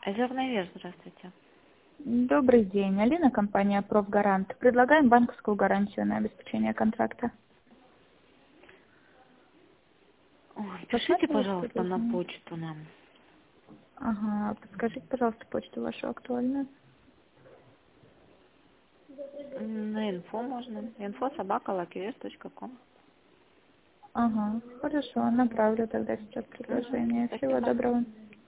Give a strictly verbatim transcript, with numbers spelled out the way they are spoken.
Озерный вес, здравствуйте. Добрый день. Алина, компания «Профгарант». Предлагаем банковскую гарантию на обеспечение контракта. Ой, пишите, Рассматриваете пожалуйста, на предложение? почту нам. Ага, подскажите, пожалуйста, почту вашу актуальную. М, На инфо можно. Инфо собака лакюс точка ком. Ага, хорошо, направлю тогда сейчас Угу, предложение. Всего спасибо. доброго.